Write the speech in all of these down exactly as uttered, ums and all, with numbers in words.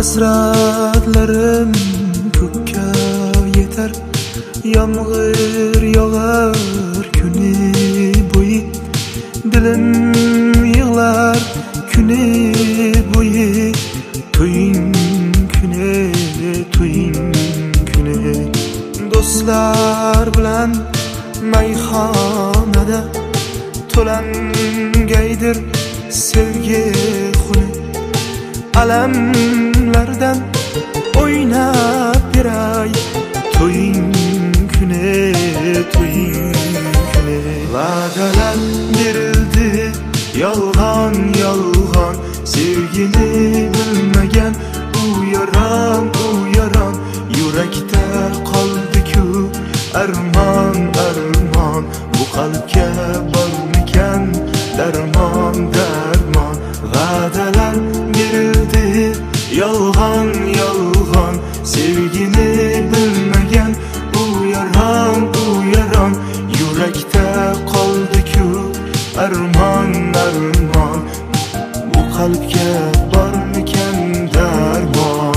Hasratlarim ko'kka yetar, yomg'ir yog'ar kuni bo'yi, dilim yig'lar kuni bo'yi. To'ying kuni, to'ying kuni, do'stlar bilan mayxonada to'langaydir sevgi xuni. Alamlardan o'ynab beray, to'ying kuni, to'ying kuni. Va'dalar berildi yolg'on yolg'on, sevgini bilmagan u yaron u yaron. Yurakda qoldi-ku armon armon, bu qalbga bormikan darmon darmon. Va'dalar berildi yolg'on yolg'on, sevgini bilmagan u yaron u yaron. Yurakda qoldi-ku armon armon, bu qalbga bormikan darmon.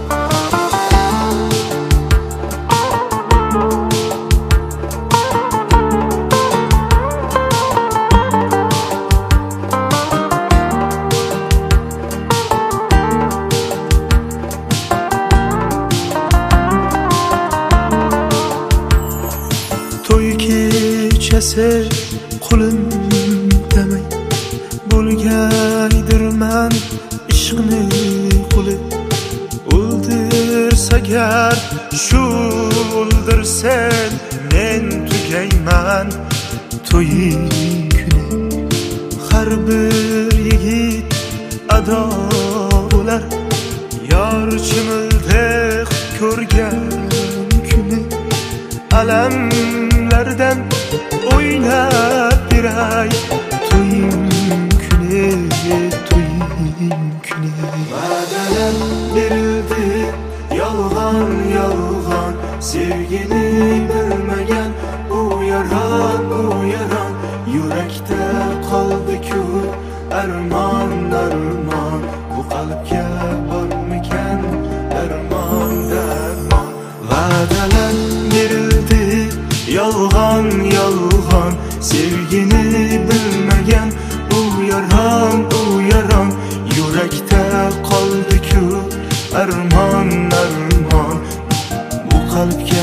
To'y kechasi qulim demay, bo'lgaydirman ishqni quli. O'ldirsagar shu o'ldirsen, men tugayman to'ying kuni. Har bir yigit ado bo'lar, yor chimildek ko'rgan kuni. Alamlardan o'ynab beray, to'ying kuni, to'ying kuni. Va'dalar berildi yolg'on yolg'on, sevgini bilmagan u yaron u yaron. Yurakda qoldi-ku armon armon, bu qalbga bormikan darmon darmon. Va'dalar berildi yolg'on yolg'on, sevgini bilmagan u yaron u yaron. Yurakda qoldi-ku armon armon, bu qalbga